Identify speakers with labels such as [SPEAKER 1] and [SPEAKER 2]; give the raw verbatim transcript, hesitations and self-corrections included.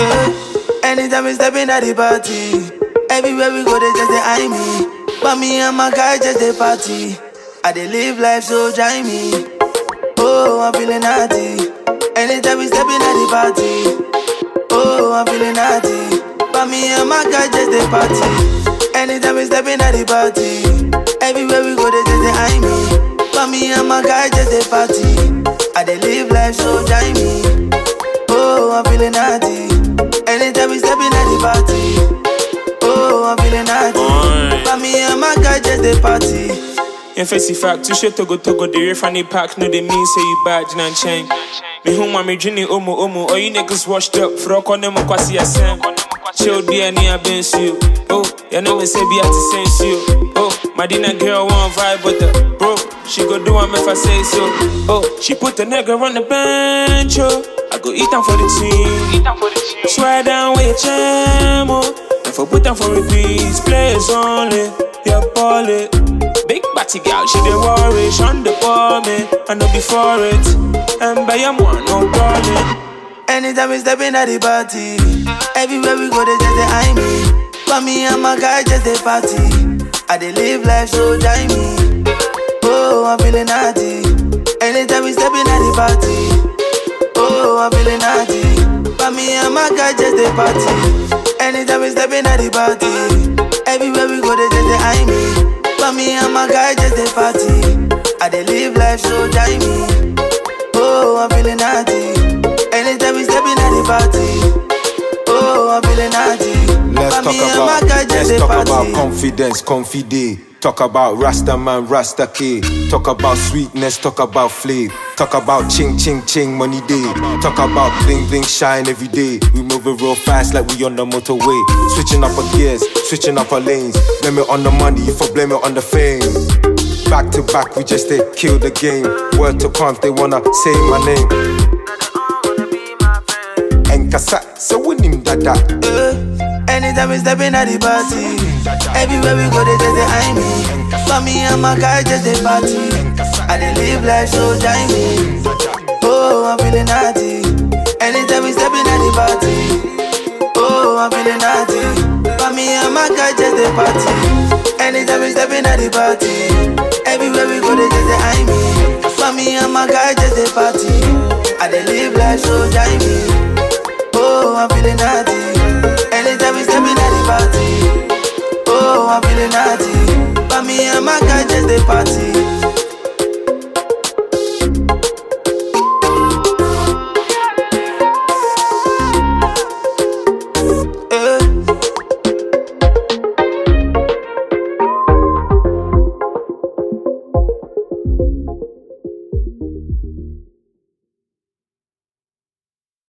[SPEAKER 1] Uh, anytime we step in at the party, everywhere we go they just they eye me. But me and my guy just they party. I they live life so dry me. Oh, I'm feeling naughty. Anytime we step in at the party, oh, I'm feeling naughty. But me and my guy just they party. Anytime we step in at the party, everywhere we go they just they eye me. But me and my guy just they party. I they live life so dry me. Oh, I'm feeling naughty. Anytime we step in at the party, oh, I'm feeling naughty. But me and my guy just they party.
[SPEAKER 2] In face fact, to shit to go to go the refund pack, no they mean say you bad and chain. Me home I'm Jimmy Omo Omo, all you niggas washed up, frog on them kwasi asem. Chill D N A bench you. Oh, you know we say be at the sense you. Oh, my dinner girl want vibe with her, bro. She go do am if I say so. Oh, she put the nigga on the bench, oh. I go eat them for the team. Eat them for the team. Swear down with your jam, oh. If I put them for repeats, players only. Yeah, ball it. Big batty girl, she dey worry. Shun the ball me, I know before it. And by your one, no darling.
[SPEAKER 1] Anytime we step in at the party, everywhere we go they just they eye me. But me and my guy just they party. I dey live life so dry me. Oh, I'm feeling naughty. Anytime we step in at the party, oh, I'm feeling naughty. But me and my guy just they party. Anytime we step in at the party, everywhere we go they just they eye me. But me and my guy just they party. I dey live life so dry me. Oh, I'm feeling naughty. Anytime we step in at the party, oh, I'm feeling naughty.
[SPEAKER 3] Let's
[SPEAKER 1] but
[SPEAKER 3] talk
[SPEAKER 1] me and my
[SPEAKER 3] about,
[SPEAKER 1] guy just
[SPEAKER 3] let's
[SPEAKER 1] they
[SPEAKER 3] talk
[SPEAKER 1] party.
[SPEAKER 3] about confidence, confide. Talk about Rasta man, Rasta K. Talk about sweetness, talk about flavor. Talk about ching, ching, ching, money day. Talk about bling, bling, shine every day. We moving real fast like we on the motorway. Switching up our gears, switching up our lanes. Blame it on the money, you for blame it on the fame. Back to back, we just they kill the game. Word to conf, they wanna say my name. Enkasa, so we him dada.
[SPEAKER 1] Uh, anytime we step in at the party, everywhere we go they just they eye me. But me and my guy just they party. I dey live life so dry me. Oh, I'm feeling naughty. Anytime we step in at the party, oh, I'm feeling naughty. But me and my guy just they party. Anytime we step in at the party, everywhere we go they just they eye me. But me and my guy just they party. I dey live life so dry me. Oh, I'm feeling naughty. Anytime we step in at the party, oh, I'm feeling naughty. But me and my guy just they party.